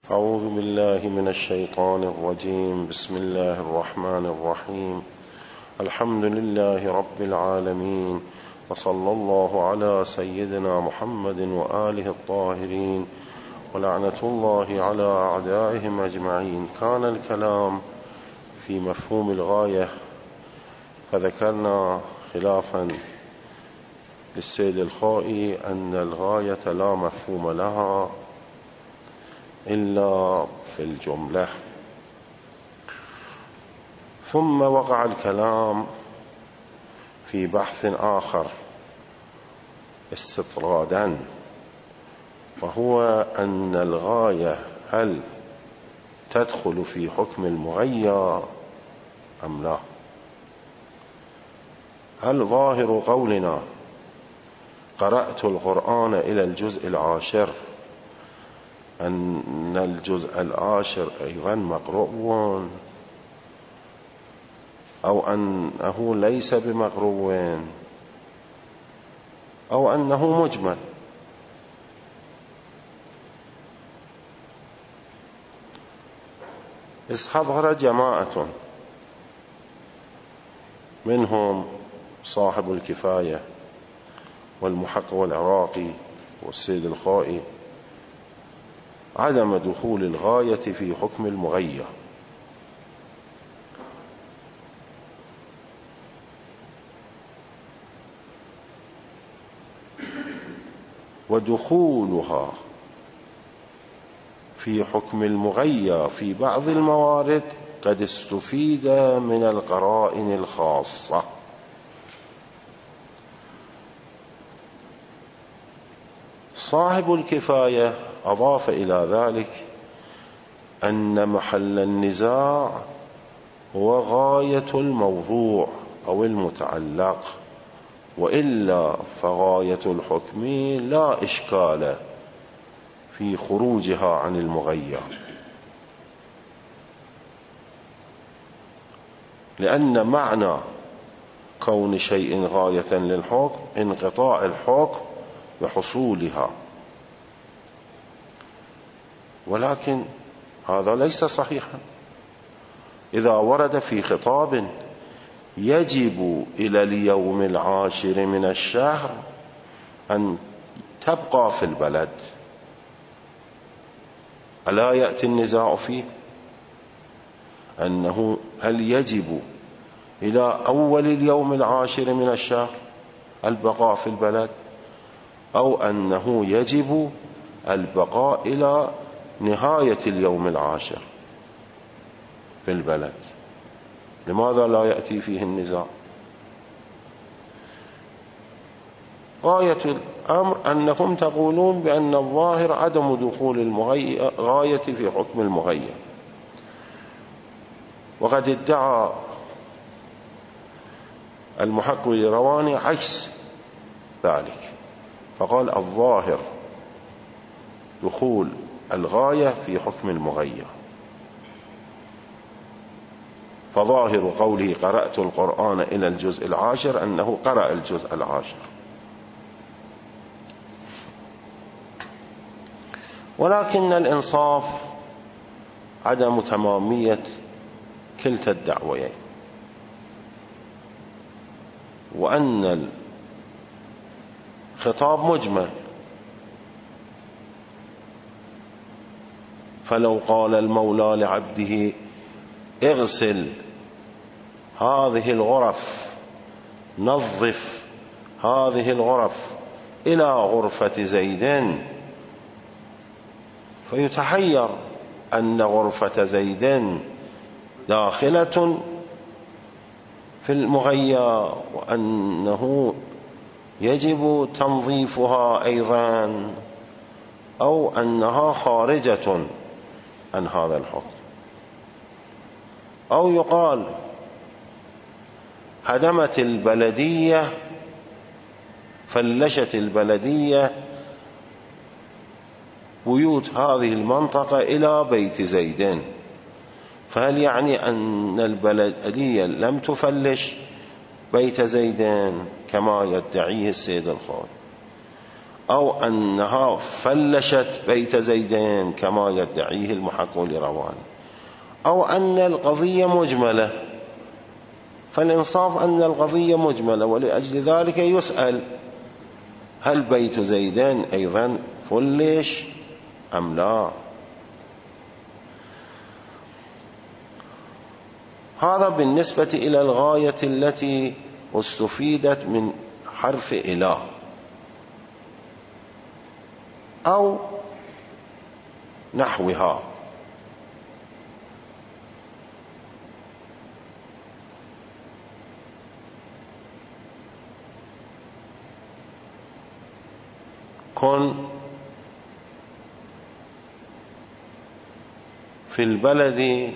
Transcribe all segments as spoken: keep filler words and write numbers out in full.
أعوذ بالله من الشيطان الرجيم. بسم الله الرحمن الرحيم. الحمد لله رب العالمين، وصلى الله على سيدنا محمد وآله الطاهرين، ولعنة الله على أعدائهم أجمعين. كان الكلام في مفهوم الغاية، فذكرنا خلافا للسيد الخائي أن الغاية لا مفهوم لها إلا في الجملة. ثم وقع الكلام في بحث آخر استطرادا، وهو أن الغاية هل تدخل في حكم المغير أم لا؟ هل ظاهر قولنا قرأت القرآن إلى الجزء العاشر أن الجزء العاشر أيضا مقروء، أو أنه ليس بمقروء، أو أنه مجمل؟ إذ حضر جماعة منهم صاحب الكفاية والمحقق العراقي والسيد الخائي عدم دخول الغاية في حكم المغير، ودخولها في حكم المغير في بعض الموارد قد استفيد من القرائن الخاصة. صاحب الكفاية أضاف إلى ذلك أن محل النزاع هو غاية الموضوع أو المتعلق، وإلا فغاية الحكم لا إشكال في خروجها عن المغير، لأن معنى كون شيء غاية للحكم انقطاع الحكم بحصولها، ولكن هذا ليس صحيحا. إذا ورد في خطاب يجب إلى اليوم العاشر من الشهر أن تبقى في البلد، ألا يأتي النزاع فيه أنه هل يجب إلى أول اليوم العاشر من الشهر البقاء في البلد، أو أنه يجب البقاء إلى نهاية اليوم العاشر في البلد؟ لماذا لا يأتي فيه النزاع؟ غاية الأمر أنكم تقولون بأن الظاهر عدم دخول الغاية في حكم المغير، وقد ادعى المحقق الرواني عكس ذلك، فقال الظاهر دخول الغاية في حكم المغير، فظاهر قوله قرأت القرآن إلى الجزء العاشر أنه قرأ الجزء العاشر. ولكن الإنصاف عدم تمامية كلتا الدعويين، وأن الخطاب مجمل، فلو قال المولى لعبده اغسل هذه الغرف، نظف هذه الغرف إلى غرفة زيد، فيتحير أن غرفة زيد داخلة في المغير، وأنه يجب تنظيفها أيضا، أو أنها خارجة عن هذا الحكم. أو يقال هدمت البلدية، فلشت البلدية بيوت هذه المنطقة إلى بيت زيد، فهل يعني أن البلدية لم تفلش بيت زيد كما يدعيه السيد الخائي؟ أو أنها فلشت بيت زيدين كما يدعيه المحقق لرواني، أو أن القضية مجملة، فالإنصاف أن القضية مجملة، ولأجل ذلك يسأل هل بيت زيدين أيضا فلش أم لا. هذا بالنسبة إلى الغاية التي استفيدت من حرف إله أو نحوها. كن في البلد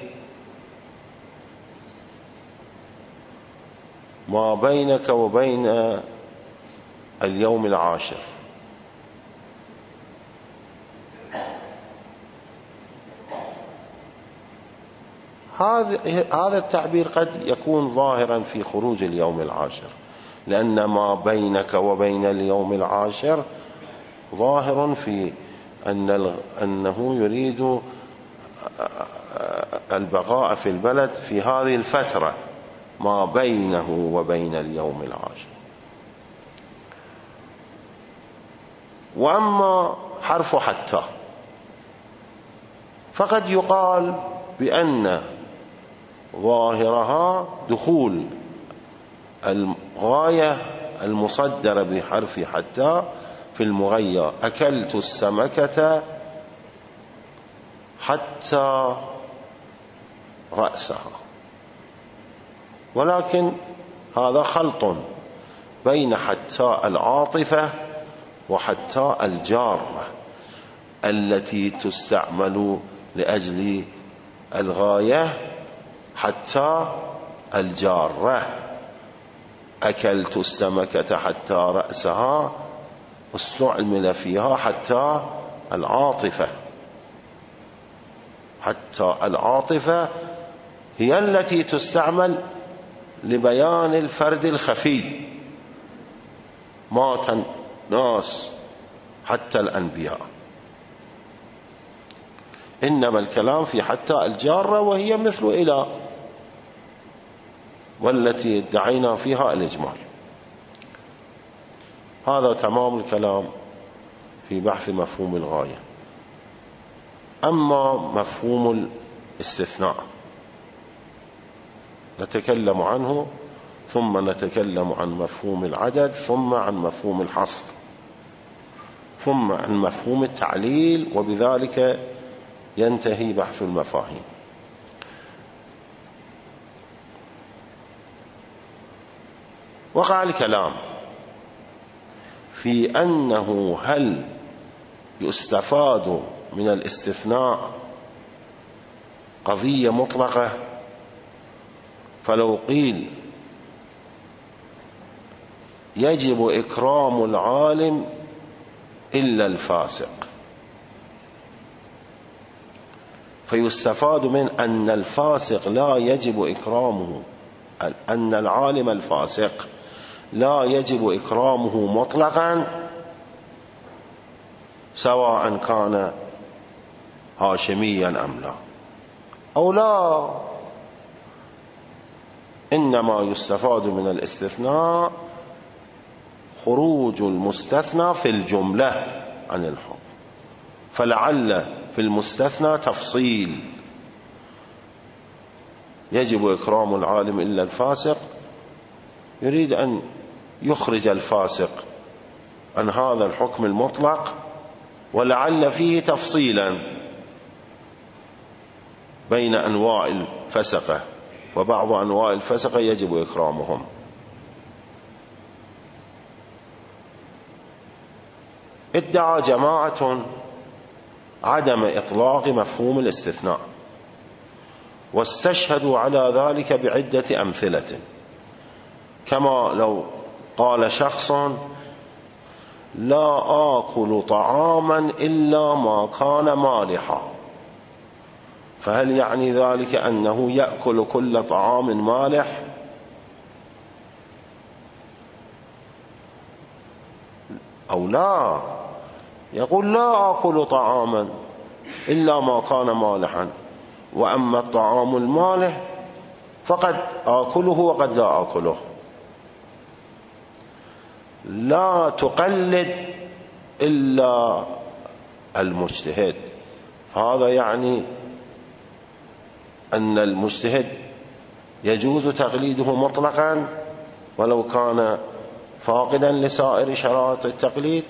ما بينك وبين اليوم العاشر. هذا التعبير قد يكون ظاهرا في خروج اليوم العاشر، لأن ما بينك وبين اليوم العاشر ظاهر في أن أنه يريد البقاء في البلد في هذه الفترة ما بينه وبين اليوم العاشر. وأما حرف حتى فقد يقال بأن ظاهرها دخول الغاية المصدرة بحرف حتى في المغير، أكلت السمكة حتى رأسها، ولكن هذا خلط بين حتى العاطفة وحتى الجارة التي تستعمل لأجل الغاية حتى الجارة. أكلت السمكة حتى رأسها استعمل فيها حتى العاطفة. حتى العاطفة هي التي تستعمل لبيان الفرد الخفي، مات الناس حتى الأنبياء، إنما الكلام في حتى الجارة وهي مثل إلى، والتي ادعينا فيها الإجمال. هذا تمام الكلام في بحث مفهوم الغاية. أما مفهوم الاستثناء نتكلم عنه، ثم نتكلم عن مفهوم العدد، ثم عن مفهوم الحصر، ثم عن مفهوم التعليل، وبذلك ينتهي بحث المفاهيم. وقع الكلام في أنه هل يستفاد من الاستثناء قضية مطلقة، فلو قيل يجب إكرام العالم إلا الفاسق، فيستفاد من أن الفاسق لا يجب إكرامه، أن العالم الفاسق لا يجب إكرامه مطلقا سواء كان هاشميا أم لا، أو لا، إنما يستفاد من الاستثناء خروج المستثنى في الجملة عن الحكم، فلعل في المستثنى تفصيل، يجب إكرام العالم إلا الفاسق، يريد أن يخرج الفاسق عن هذا الحكم المطلق، ولعل فيه تفصيلا بين أنواع الفسقة، وبعض أنواع الفسقة يجب إكرامهم. ادعى جماعة عدم إطلاق مفهوم الاستثناء، واستشهدوا على ذلك بعدة أمثلة، كما لو قال شخص لا آكل طعاما إلا ما كان مالحا، فهل يعني ذلك أنه يأكل كل طعام مالح؟ أو لا، يقول لا آكل طعاما إلا ما كان مالحا، وأما الطعام المالح فقد آكله وقد لا آكله. لا تقلد إلا المجتهد. هذا يعني أن المجتهد يجوز تقليده مطلقا ولو كان فاقدا لسائر شرائط التقليد.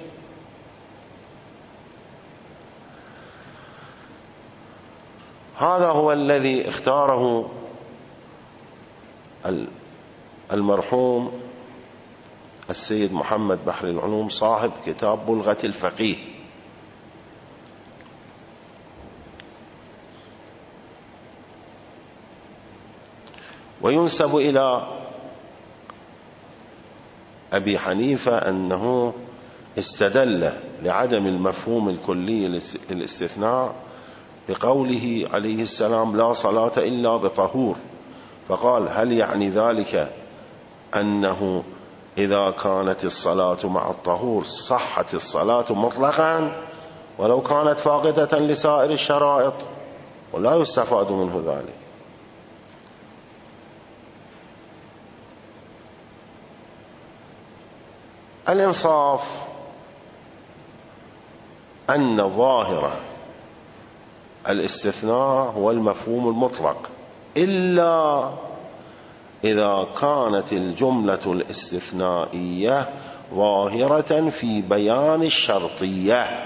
هذا هو الذي اختاره المرحوم السيد محمد بحر العلوم صاحب كتاب بلغة الفقيه. وينسب إلى أبي حنيفة أنه استدل لعدم المفهوم الكلي للاستثناء بقوله عليه السلام لا صلاة إلا بطهور، فقال هل يعني ذلك أنه إذا كانت الصلاة مع الطهور صحت الصلاة مطلقا ولو كانت فاقدة لسائر الشرائط؟ ولا يستفاد منه ذلك. الإنصاف أن ظاهر الاستثناء هو المفهوم المطلق، إلا إذا كانت الجملة الاستثنائية ظاهرة في بيان الشرطية.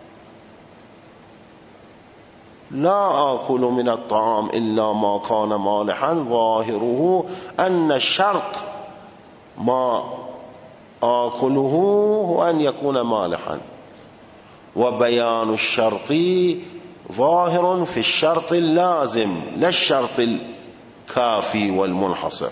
لا آكل من الطعام إلا ما كان مالحا، ظاهره أن الشرط ما آكله هو أن يكون مالحا، وبيان الشرط ظاهر في الشرط اللازم لا الشرط الكافي والمنحصر،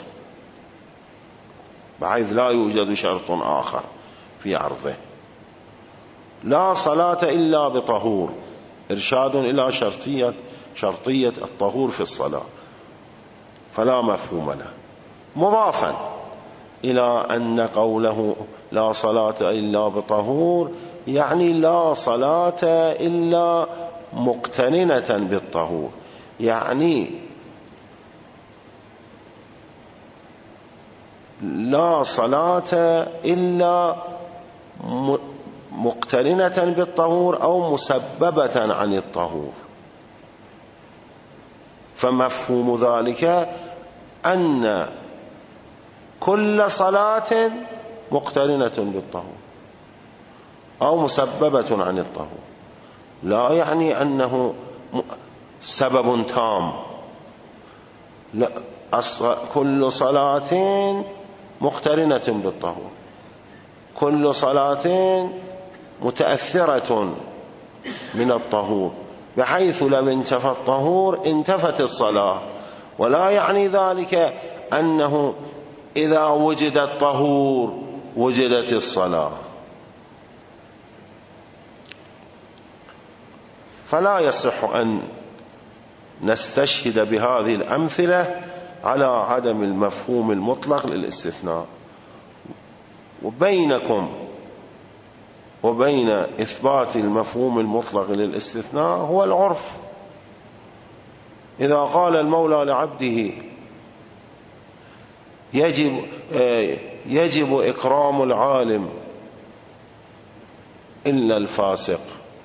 بحيث لا يوجد شرط آخر في عرضه. لا صلاة إلا بطهور إرشاد إلى شرطية شرطية الطهور في الصلاة، فلا مفهوم له. مضافا إلى أن قوله لا صلاة إلا بطهور يعني لا صلاة إلا مقترنة بالطهور، يعني لا صلاة إلا مقترنة بالطهور أو مسببة عن الطهور. فمفهوم ذلك أن كل صلاة مقترنة بالطهور أو مسببة عن الطهور، لا يعني أنه سبب تام، لا، كل صلاة مقترنة بالطهور، كل صلاة متأثرة من الطهور، بحيث لو انتفى الطهور انتفت الصلاة. ولا يعني ذلك أنه إذا وجد الطهور وجدت الصلاة. فلا يصح أن نستشهد بهذه الأمثلة على عدم المفهوم المطلق للاستثناء. وبينكم وبين إثبات المفهوم المطلق للاستثناء هو العرف. إذا قال المولى لعبده يجب يجب إكرام العالم إلا الفاسق،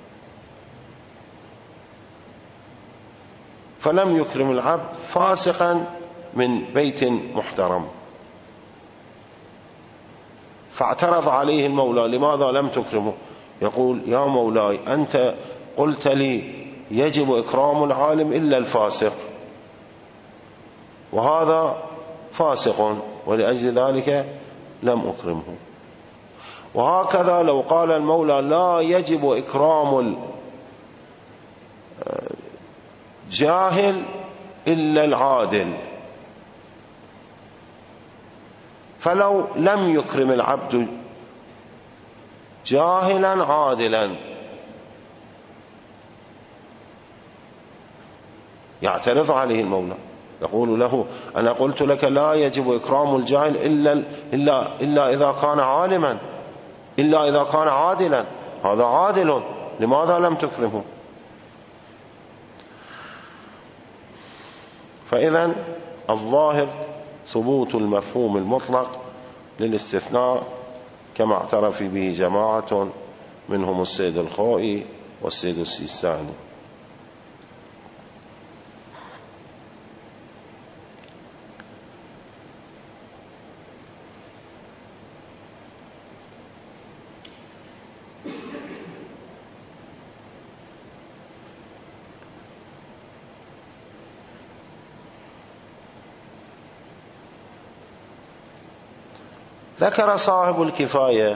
فلم يكرم العبد فاسقا من بيت محترم، فاعترض عليه المولى لماذا لم تكرمه؟ يقول يا مولاي أنت قلت لي يجب إكرام العالم إلا الفاسق، وهذا فاسق ولأجل ذلك لم أكرمه. وهكذا لو قال المولى لا يجب إكرام الجاهل إلا العادل، فلو لم يكرم العبد جاهلا عادلا يعترض عليه المولى، يقول له أنا قلت لك لا يجب إكرام الجاهل إلا, إلا, إلا إذا كان عالما، إلا إذا كان عادلا، هذا عادل، لماذا لم تكرمه؟ فإذا الظاهر ثبوت المفهوم المطلق للاستثناء كما اعترف به جماعة منهم السيد الخوئي والسيد السيستاني. ذكر صاحب الكفاية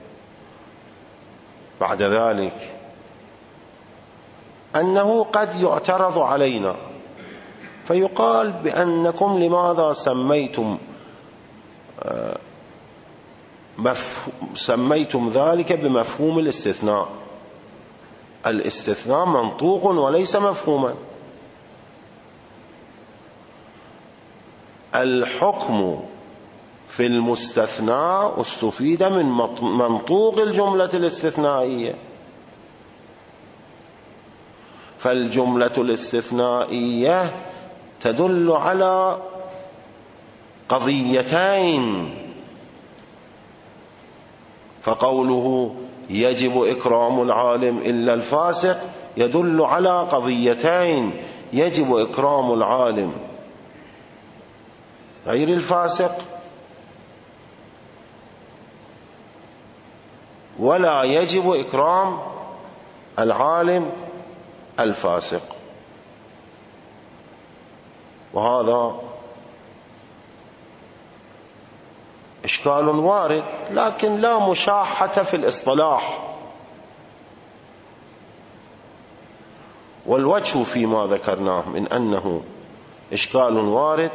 بعد ذلك أنه قد يعترض علينا فيقال بأنكم لماذا سميتم سميتم ذلك بمفهوم الاستثناء؟ الاستثناء منطوق وليس مفهوما. الحكم في المستثنى استفيد من منطوق الجملة الاستثنائية، فالجملة الاستثنائية تدل على قضيتين، فقوله يجب إكرام العالم إلا الفاسق يدل على قضيتين: يجب إكرام العالم غير الفاسق، ولا يجب إكرام العالم الفاسق. وهذا إشكال وارد، لكن لا مشاحة في الاصطلاح. والوجه فيما ذكرناه من أنه إشكال وارد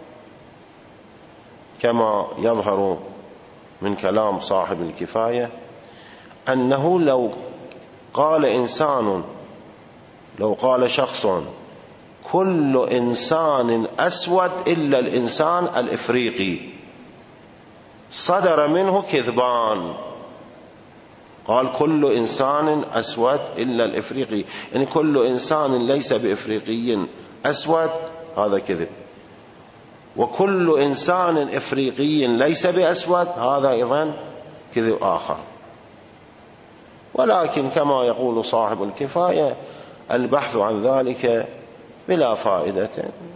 كما يظهر من كلام صاحب الكفاية أنه لو قال إنسان لو قال شخص كل إنسان أسود إلا الإنسان الإفريقي، صدر منه كذبان. قال كل إنسان أسود إلا الإفريقي، يعني كل إنسان ليس بإفريقي أسود، هذا كذب. وكل إنسان إفريقي ليس بأسود، هذا أيضا كذب آخر. ولكن كما يقول صاحب الكفاية البحث عن ذلك بلا فائدة،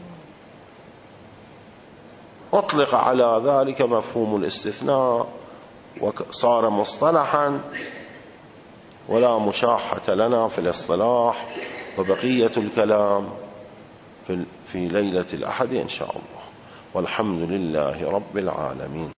أطلق على ذلك مفهوم الاستثناء وصار مصطلحا، ولا مشاحة لنا في الاصطلاح، وبقية الكلام في ليلة الأحد إن شاء الله. والحمد لله رب العالمين.